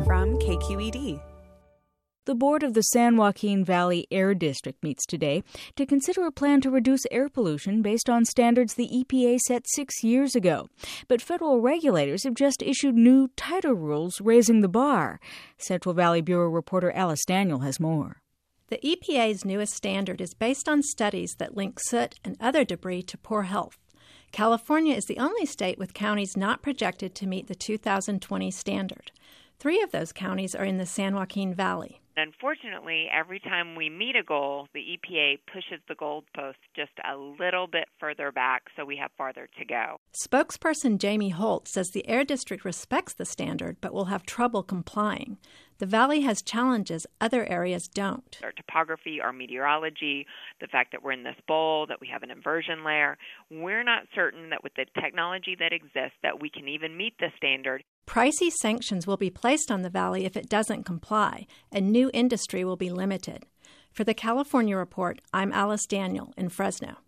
from KQED. The board of the San Joaquin Valley Air District meets today to consider a plan to reduce air pollution based on standards the EPA set 6 years ago. But federal regulators have just issued new, tighter rules raising the bar. Central Valley Bureau reporter Alice Daniel has more. The EPA's newest standard is based on studies that link soot and other debris to poor health. California is the only state with counties not projected to meet the 2020 standard. 3 of those counties are in the San Joaquin Valley. Unfortunately, every time we meet a goal, the EPA pushes the goalpost just a little bit further back, so we have farther to go. Spokesperson Jamie Holt says the Air District respects the standard but will have trouble complying. The valley has challenges other areas don't. Our topography, our meteorology, the fact that we're in this bowl, that we have an inversion layer, we're not certain that with the technology that exists that we can even meet the standard. Pricey sanctions will be placed on the valley if it doesn't comply, and new industry will be limited. For the California Report, I'm Alice Daniel in Fresno.